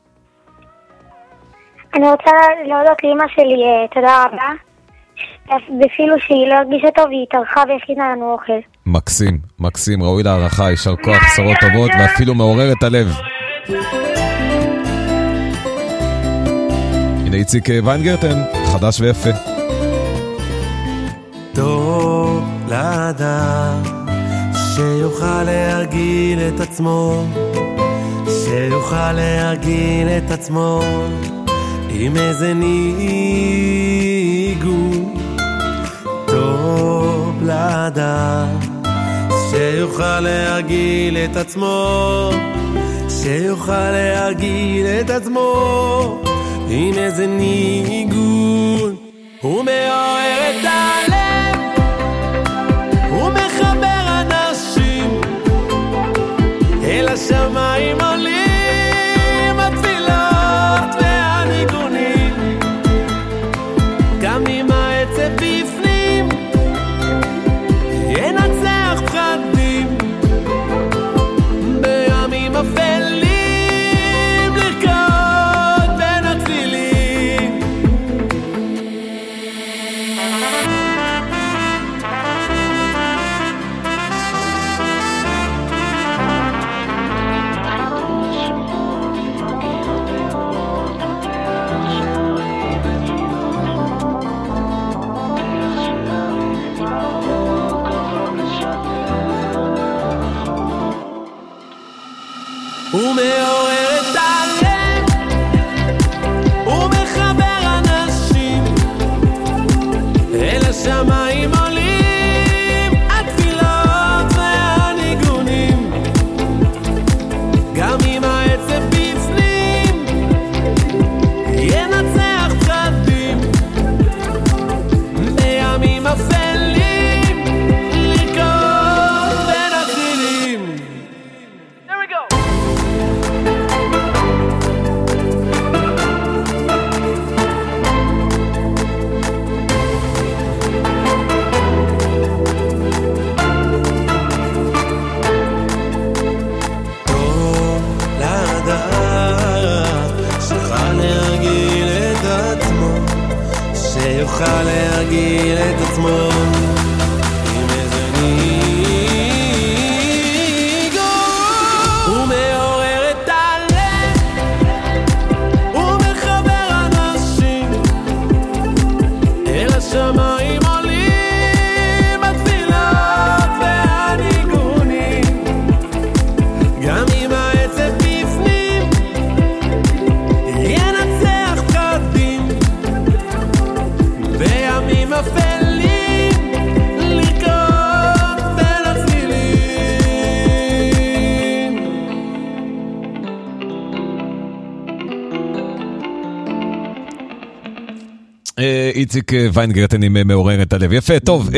אני רוצה להודות לאמא שלי, תודה רבה. אפילו שהיא לא הרגישה טוב, היא התארחה והכינה לנו אוכל. מקסים, מקסים, ראוי להערכה, יישר כוח, בשורות טובות, ואפילו מעורר את הלב. הנה איציק ויינגרטן, חדש ויפה. טוב לאדם שיוכל להרגיל את עצמו, שיוכל להרגיל את עצמו עם איזה ניגון טוב לאדם, שיוכל להרגיל את עצמו, שיוכל להרגיל את עצמו עם איזה ניגון. הוא מעורר את הלב, הוא מחבר אנשים אל השמיים עולים התפילות והניגונים, גם אם העצב בפנים ינצח פחדים בימים אפלים לרקוד בין התפילים. הוא מעורר את הלב, הוא מחבר אנשים אל השמיים עולים התפילות והניגונים, גם אם העצב בפנים ינצח פחדים בימים אפלים לרקוד בין התפילים. There we go. שיוכל להרגיל את עצמו עם איזה ניגון. הוא מעורר את הלב, הוא מחבר אנשים אל השמיים עולים התפילות והניגונים, גם אם העצב בפנים ינצח פחדים בימים אפלים לרקוד בין התפילים. איציק ויינגרטן עם מעורר את הלב. יפה, טוב.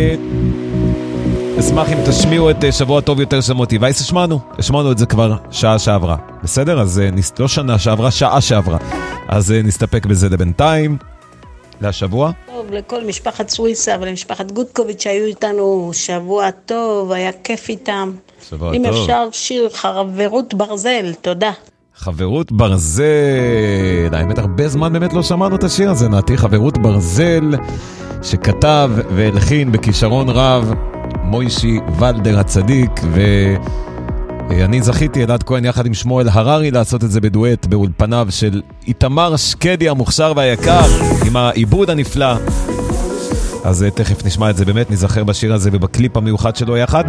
אשמח אם תשמיעו את שבוע טוב יותר של מוטי וייס. השמענו, השמענו את זה כבר שעה שעברה. בסדר? אז לא שנה שעברה, שעה שעברה. אז נסתפק בזה לבינתיים. לשבוע? טוב, לכל משפחת סוויסה ולמשפחת גודקוביץ' שהיו איתנו שבוע טוב, היה כיף איתם. שבוע אם טוב. אפשר שיר חברות ברזל, תודה. חברות ברזל, האמת הרבה זמן באמת לא שמענו את השיר הזה, נעתי חברות ברזל, שכתב והלחין בכישרון רב מוישי ולדר הצדיק, ואני זכיתי אלעד כהן יחד עם שמואל הררי לעשות את זה בדואט באולפניו של איתמר שקדי המוכשר והיקר עם העיבוד הנפלא. אז תכף נשמע את זה, באמת נזכר בשיר הזה ובקליפ המיוחד שלו יחד.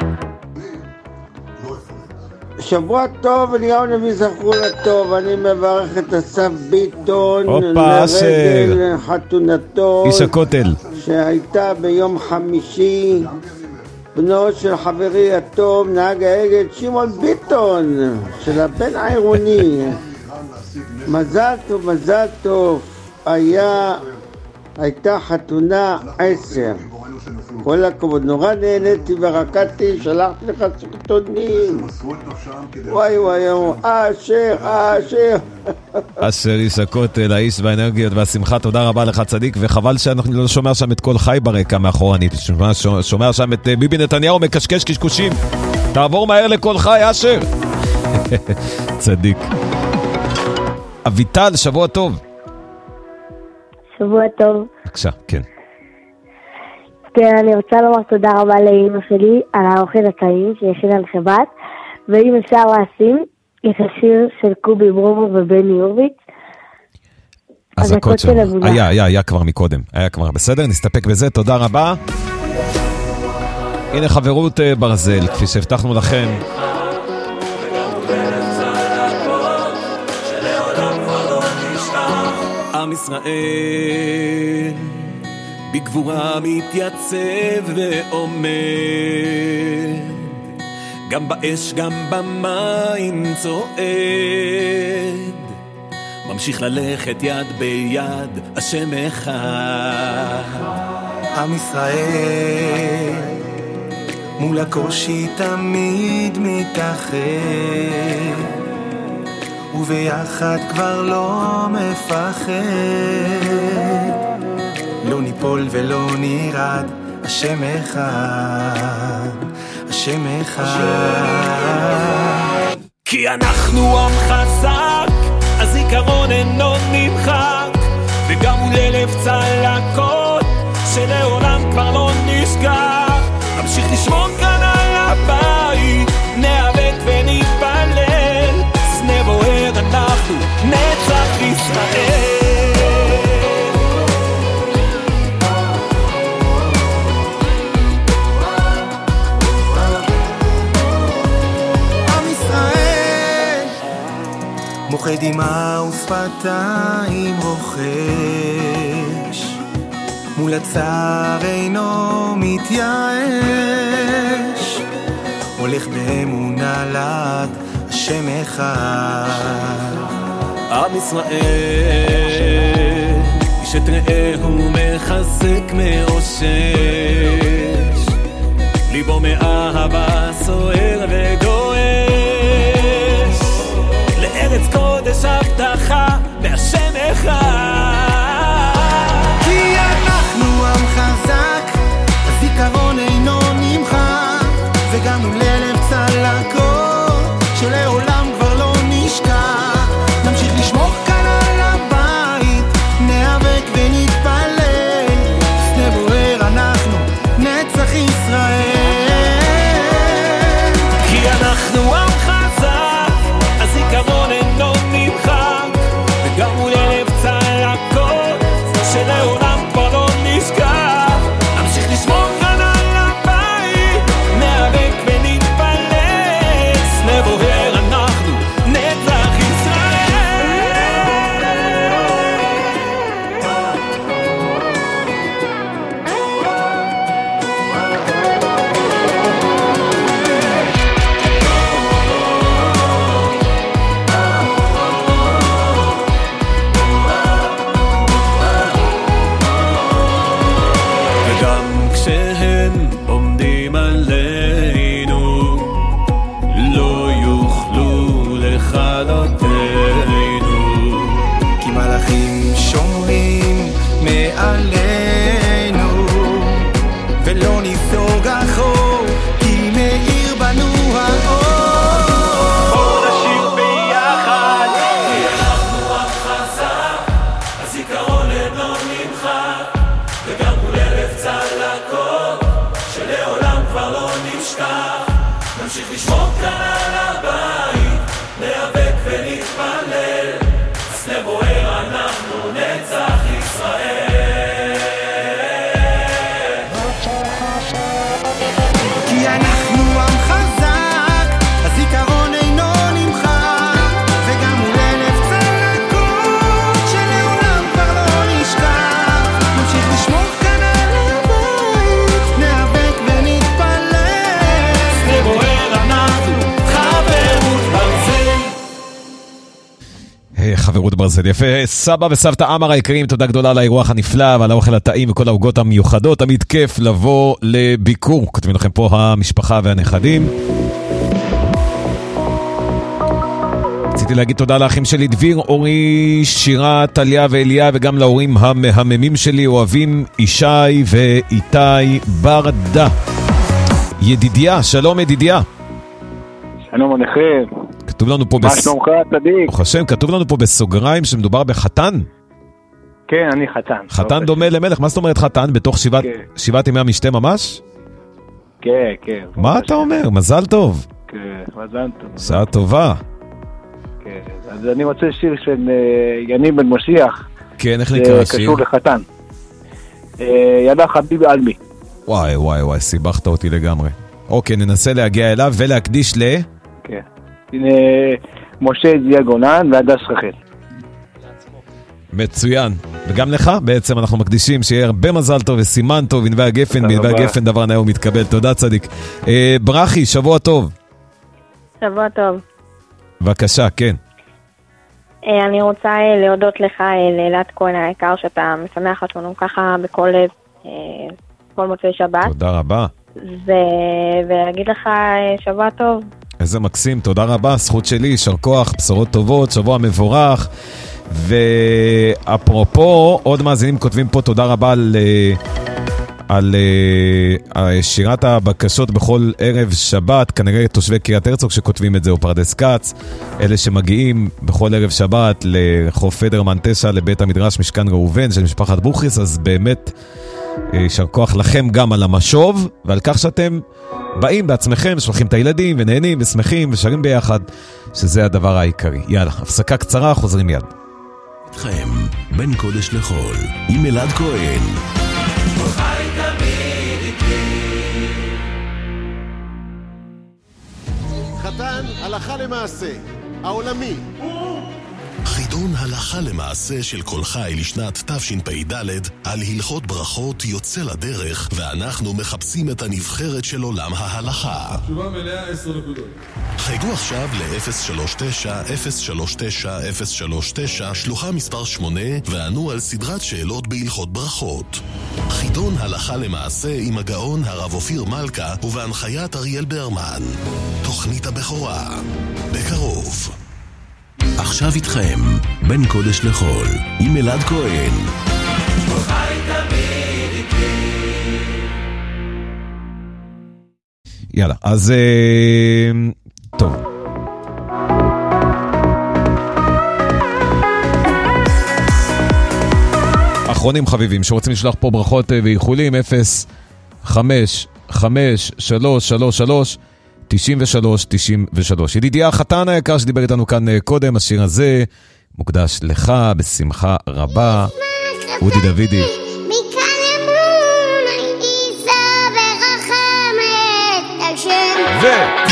שבוע טוב, אליהו נביא זכרו לטוב. אני מברך את אסף ביטון לרגל חתונתו איש הכותל שהייתה ביום חמישי, בנו של חברי הטוב נהג האגד שמעון ביטון של הבן העירוני. מזל טוב, מזל טוב. היה הייתה חתונה עשר. כל הכבוד, נורא נהניתי ורקדתי, שלחתי לך סרטונים. וואי וואי, אשר, אשר. אשר איש הכותל, האיש והאנרגיות והשמחה, תודה רבה לך צדיק, וחבל שאנחנו לא שומע שם את כל חי ברקע מאחור, אני שומע, שומע שם את ביבי נתניהו מקשקש קשקושים. תעבור מהר לכל חי, אשר. צדיק. אביטל, שבוע טוב. שבוע טוב. בבקשה, כן. כן, אני רוצה לומר תודה רבה לאמא שלי על האוכל הטעים שהכינה על שבת, ואם אפשר לשים את השיר של קובי ברומו ובני הורוביץ, הזקות של אבונה. היה, היה, היה כבר מקודם. היה כבר, בסדר? נסתפק בזה, תודה רבה. הנה חברות ברזל, כפי שהבטחנו לכם. עם ישראל בגבורה מתייצב ועומד, גם באש גם במים צועד, ממשיך ללכת יד ביד, השם אחד. עם ישראל מול הקושי תמיד מתאחד, וביחד כבר לא מפחד, לא ניפול ולא נירד, השם אחד, השם אחד. כי אנחנו עם חזק, הזיכרון אינו נמחק, וגם מול אלף צלקות שלעולם כבר לא נשכח, נמשיך לשמור כאן על הבית, נאבק ונתפלל, סנה בוער אנחנו נצח ישראל. מוחה דמעה ושפתיים רוחש, מול הצער אינו מתייאש, הולך באמונה לעד, השם אחד. עם ישראל איש את רעהו מחזק מאושש, ליבו מאהבה סוער וגועש, לארץ קודש הבטחה מהשם אחד. כי אנחנו עם חזק, הזיכרון אינו נמחק, וגם מול אלף צלקות שלעולם כבר לא נשכח, נמשיך לשמור כאן על הבית, נאבק ונתפלל, סנה בוער אנחנו נצח ישראל. כי אנחנו עם חזק, הזיכרון אינו נמחק, וגם מול אלף צלקות שלעולם כבר לא נשכח, נמשיך לשמור כאן על הבית, נאבק ונתפלל, סנה בוער אנחנו נצח עלינו ולא נסוג אחור, כי מאיר בנו האור. בואו נשיר ביחד, כי אנחנו עם חזק, הזיכרון אינו נמחק, וגם מול אלף צלקות שלעולם כבר לא נשכח, נמשיך לשמור כאן על הבית, נאבק ונתפלל, סנה בוער אנחנו נצח ישראל. כי אנחנו עם חזק, הזיכרון אינו נמחק, וגם מול אלף צלקות שלעולם כבר לא נשכח, נמשיך לשמור כאן על הבית, נאבק ונתפלל, סנה בוער אנחנו חברות ברזל. חברות ברזל, יפה. סבא וסבתא עמר היקרים, תודה גדולה על האירוח הנפלא ועל האוכל הטעים וכל העוגות המיוחדות. תמיד כיף לבוא לביקור, כותבים לכם פה המשפחה והנכדים. רציתי להגיד תודה לאחים שלי דביר, אורי, שירה, טליה ואליה, וגם להורים המהממים שלי, אוהבים ישי ואיתי ברדה. ידידיה, שלום ידידיה. שלום עליכם. כתוב לנו פה מה שלומך צדיק? ברוך השם, כתוב לנו פה בסוגריים שמדובר בחתן. כן, אני חתן. חתן דומה למלך, מה זאת אומרת חתן? בתוך שבעת, כן. שבעת ימי המשתה ממש? כן, כן. מה אתה אומר? מזל טוב. כן, מזל טוב. שעה טובה. כן, אז אני רוצה שיר של uh, יניב בן משיח. כן, איך נקרא השיר? קשור לחתן. Uh, ידע חביב אלמי. וואי, וואי, וואי, סיבכת אותי לגמרי. אוקיי, ננסה להגיע אליו ולהקדיש ל... כן. הנה, משה זיה גונן והדס רחל. מצוין. וגם לך בעצם אנחנו מקדישים שיהיה הרבה מזל טוב וסימן טוב, בנווה הגפן, בנווה הגפן דבר נאה ומתקבל. תודה צדיק. אה, ברכי, שבוע טוב. שבוע טוב. בבקשה, כן. אה, אני רוצה אה, להודות לך, אה, לאלעד כהן היקר, שאתה משמח אותנו ככה בכל לב, אה, כל מוצאי שבת. תודה רבה. ו... ולהגיד לך אה, שבוע טוב. איזה מקסים, תודה רבה, זכות שלי, יישר כוח, בשורות טובות, שבוע מבורך. ואפרופו, עוד מאזינים כותבים פה תודה רבה על, על, על שירת הבקשות בכל ערב שבת, כנראה תושבי קריית הרצוג שכותבים את זה, או פרדס קץ, אלה שמגיעים בכל ערב שבת לחוף פדרמן תשע, לבית המדרש משכן ראובן של משפחת בוכריס, אז באמת יישר כוח לכם גם על המשוב, ועל כך שאתם באים בעצמכם, שולחים את הילדים ונהנים ושמחים ושרים ביחד, שזה הדבר העיקרי. יאללה, הפסקה קצרה, חוזרים מיד. איתכם, בין קודש לחול, עם אלעד כהן. חתן הלכה למעשה, העולמי. חידון הלכה למעשה של כל חי לשנת תשפ"ד על הלכות ברכות יוצא לדרך, ואנחנו מחפשים את הנבחרת של עולם ההלכה. תשובה מלאה עשר נקודות. חייגו עכשיו ל-אפס שלוש תשע אפס שלוש תשע אפס שלוש תשע שלוחה מספר שמונה וענו על סדרת שאלות בהלכות ברכות. חידון הלכה למעשה עם הגאון הרב אופיר מלכה ובהנחיית אריאל ברמן. תוכנית הבכורה בקרוב. עכשיו איתכם, בין קודש לחול, עם אלעד כהן. יאללה, אז טוב. אחרונים חביבים שרוצים לשלוח פה ברכות ואיחולים, אפס חמש חמש שלוש שלוש שלוש תשעים ושלוש תשעים ושלוש. ידידיה החתן היקר שדיבר איתנו כאן קודם, השיר הזה מוקדש לך בשמחה רבה, אודי דוידי. ו...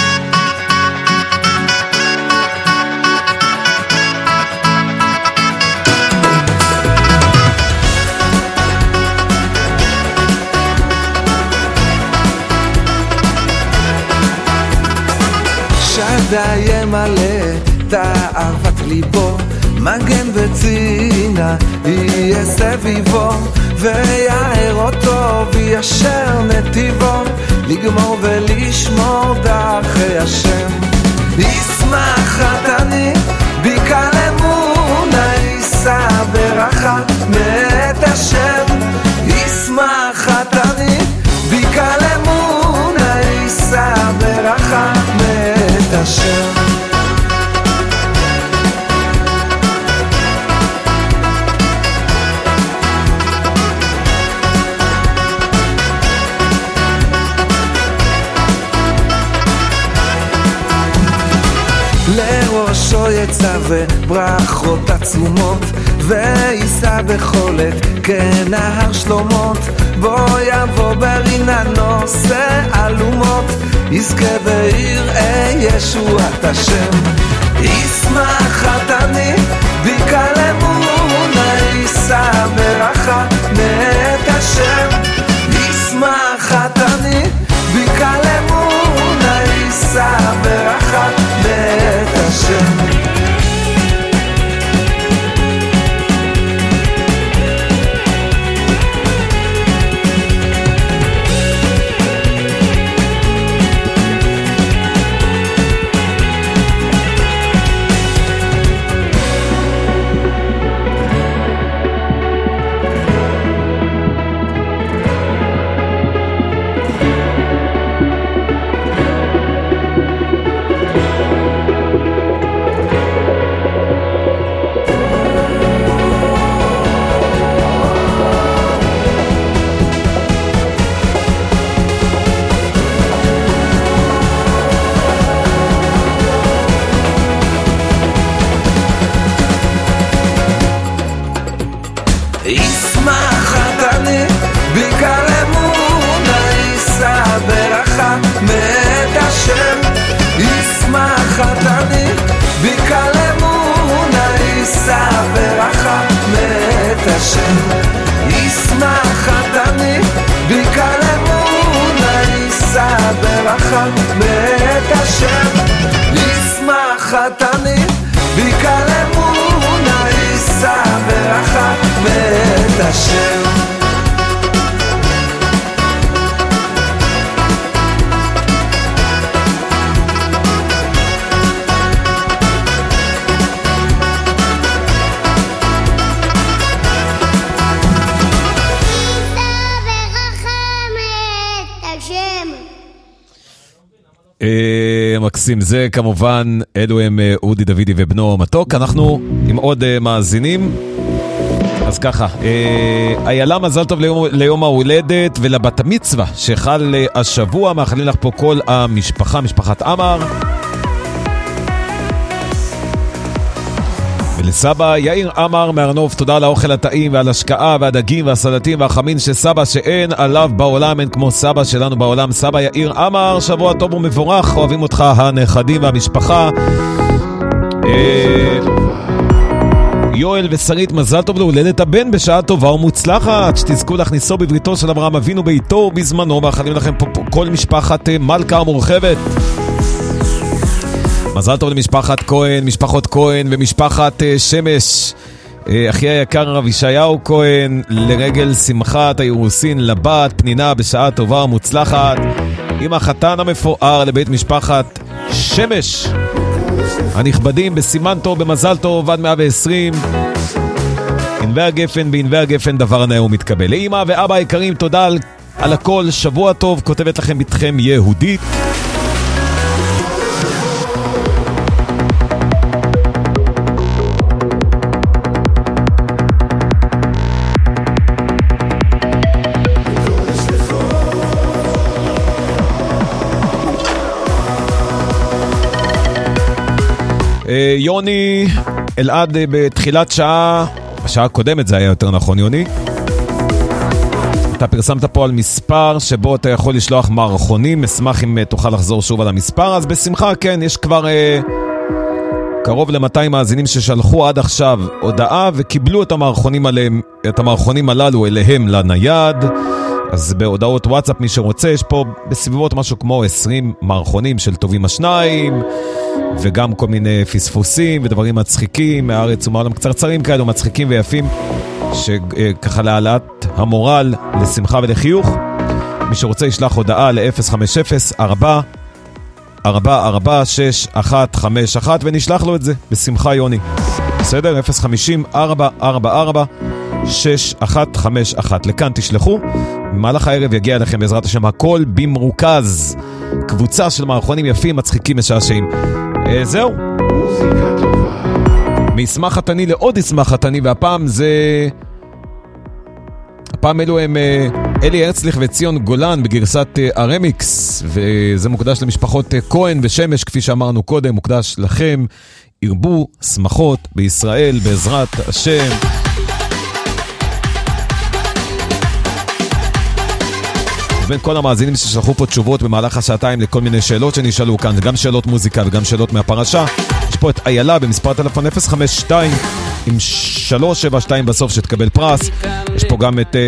שדאי מלא תאוות ליבו, מגן וצינה יהיה סביבו, ויער אותו וישר נתיבו, לגמור ולשמור דרכי השם. ישמח חתני בקל אמונה, יישא ברכה מאת השם. ישמח חתני בקל אמונה, יישא ברכה מאת השם. לראשו יצווה ברכות עצומות, ויישא בחולת כנהר שלומות, בו יבוא ברינה נושא אלומות, יזכה ויראה ישועת השם. ישמח חתני בקל אמונה, יישא ברכה מאת השם. ישמח חתני בקל אמונה, יישא ברכה מאת השם. החתנים ויקלמו נעיסה ברכה ואת השם מקסים, זה כמובן, אלו הם אודי דוידי ובנו מתוק. אנחנו עם עוד מאזינים. אז ככה, איילה, מזל טוב ליום, ליום ההולדת ולבת המצווה שחל השבוע. מאחלים לך פה כל המשפחה, משפחת אמר. ולסבא יאיר אמר מארנוב, תודה על האוכל הטעים ועל השקעה והדגים והסלטים והחמין של סבא שאין עליו בעולם, אין כמו סבא שלנו בעולם. סבא יאיר אמר, שבוע טוב ומבורך, אוהבים אותך הנכדים והמשפחה. יואל ושרית, מזל טוב להולדת הבן בשעה טובה ומוצלחת, שתזכו להכניסו בבריתו של אברהם אבינו ביתו בזמנו. מאחלים לכם פה כל משפחת מלכה המורחבת. מזל טוב למשפחת כהן, משפחות כהן ומשפחת uh, שמש. uh, אחי היקר רב ישעיהו כהן, לרגל שמחת הירוסין לבת פנינה בשעה טובה ומוצלחת. עם החתן המפואר לבית משפחת שמש. הנכבדים בסימן טוב, במזל טוב עד מאה ועשרים. ענבי הגפן, בענבי הגפן דבר נאו מתקבל. לאמא ואבא היקרים, תודה על, על הכל, שבוע טוב, כותבת לכם בתכם יהודית. יוני אלעד בתחילת שעה, השעה הקודמת זה היה יותר נכון יוני, אתה פרסמת פה על מספר שבו אתה יכול לשלוח מערכונים, אשמח אם תוכל לחזור שוב על המספר. אז בשמחה, כן, יש כבר אה, קרוב ל-מאתיים מאזינים ששלחו עד עכשיו הודעה וקיבלו את המערכונים, עליהם, את המערכונים הללו אליהם לנייד. אז בהודעות וואטסאפ מי שרוצה, יש פה בסביבות משהו כמו עשרים מערכונים של טובים השניים, וגם כל מיני פספוסים ודברים מצחיקים מהארץ ומעולם, קצרצרים כאלו מצחיקים ויפים, שככה להעלאת המורל, לשמחה ולחיוך. מי שרוצה ישלח הודעה ל-אפס חמש אפס ארבע ארבע ארבע שש אחת חמש אחת ונשלח לו את זה בשמחה יוני. בסדר? אפס חמש אפס ארבע ארבע ארבע שש אחת חמש אחת. לכאן תשלחו. במהלך הערב יגיע אליכם בעזרת השם הכל במרוכז, קבוצה של מערכונים יפים, מצחיקים, משעשעים. אה, זהו, מישמח חתני לעוד ישמח חתני, והפעם זה הפעם אלו הם אה, אלי הרצליך וציון גולן בגרסת אה, הרמיקס, וזה מוקדש למשפחות אה, כהן ושמש, כפי שאמרנו קודם, מוקדש לכם. ירבו שמחות בישראל בעזרת השם. בין כל המאזינים ששלחו פה תשובות במהלך השעתיים לכל מיני שאלות שנשאלו כאן, גם שאלות מוזיקה וגם שאלות מהפרשה, יש פה את איילה במספר טלפון אפס חמש שתיים עם שלוש שבע שתיים בסוף שתקבל פרס. יש פה גם את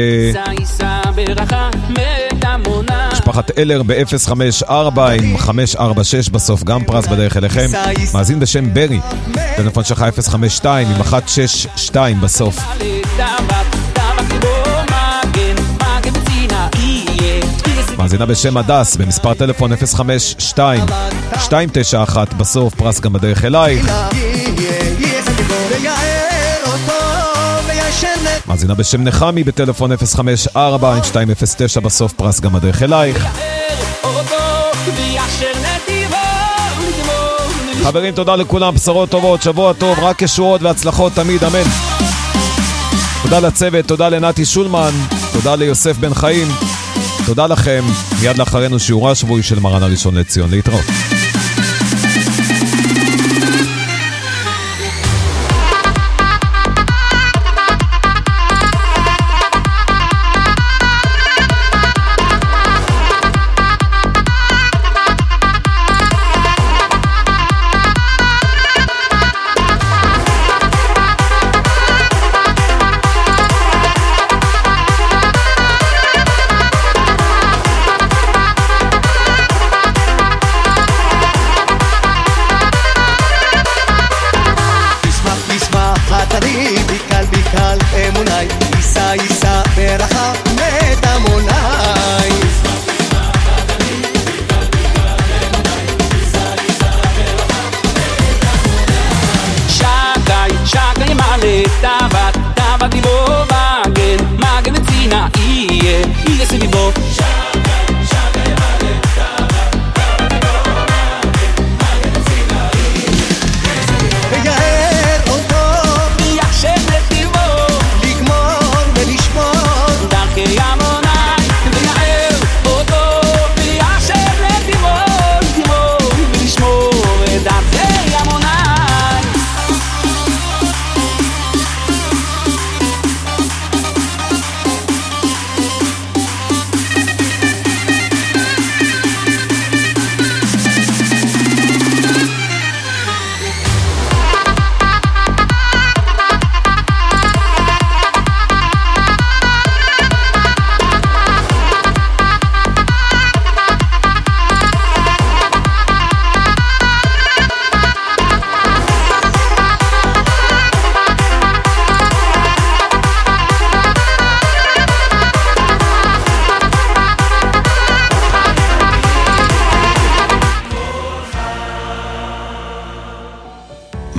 משפחת אלר ב-אפס חמש ארבע עם חמש ארבע שש בסוף, גם פרס בדרך אליכם. מאזין בשם ברי, טלפון שלך אפס חמש שתיים עם אחת שש שתיים בסוף. מאזינה בשם הדס במספר טלפון אפס חמש שתיים שתיים תשע אחת בסוף, פרס גם בדרך אלייך. מאזינה בשם נחמי בטלפון אפס חמש ארבע עם שתיים אפס תשע בסוף, פרס גם בדרך אלייך. חברים, תודה לכולם, בשורות טובות, שבוע טוב, רק ישועות והצלחות תמיד, אמן. תודה לצוות, תודה לנתי שולמן, תודה ליוסף בן חיים, תודה לכם. מיד לאחרינו שיעורה שבועי של מרן הראשון לציון. להתראות.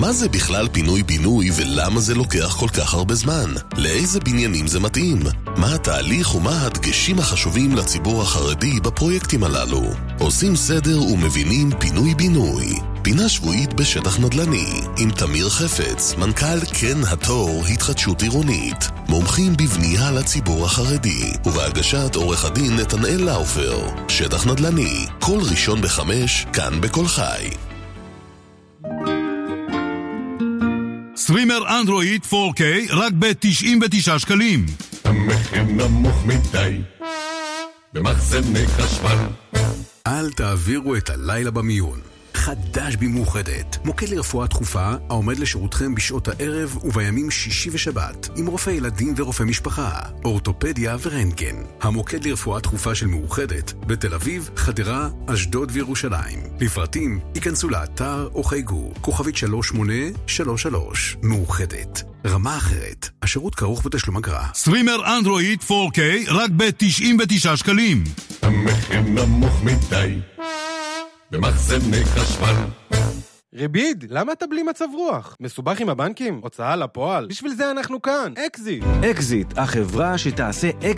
מה זה בכלל פינוי-בינוי ולמה זה לוקח כל כך הרבה זמן? לאיזה בניינים זה מתאים? מה התהליך ומה הדגשים החשובים לציבור החרדי בפרויקטים הללו? עושים סדר ומבינים פינוי-בינוי. פינה שבועית בשטח נדל"ני עם תמיר חפץ, מנכ"ל כן התור התחדשות עירונית. מומחים בבנייה לציבור החרדי ובהגשת עורך הדין נתנאל לאופר. שטח נדל"ני, כל ראשון בחמש, כאן בכל חי. סטרימר אנדרואיד פור קיי רק ב-תשעים ותשעה שקלים. המחיר נמוך מדי במחסני חשמל. אל תעבירו את הלילה במיון. חדש במאוחדת, מוקד לרפואה דחופה העומד לשירותכם בשעות הערב ובימים שישי ושבת, עם רופא ילדים ורופא משפחה, אורתופדיה ורנטגן. המוקד לרפואה דחופה של מאוחדת בתל אביב, חדרה, אשדוד וירושלים. לפרטים ייכנסו לאתר או חייגו כוכבית שלוש שמונה שלוש שלוש. מאוחדת, רמה אחרת, השירות כרוך בתשלום אגרה. סטרימר אנדרואיד פור קיי רק ב-תשעים ותשעה שקלים. המחיר נמוך מדי במחסני חשמל. ריביד, למה אתה בלי מצב רוח? מסובך עם הבנקים? הוצאה לפועל? בשביל זה אנחנו כאן, אקזיט. אקזיט, החברה שתעשה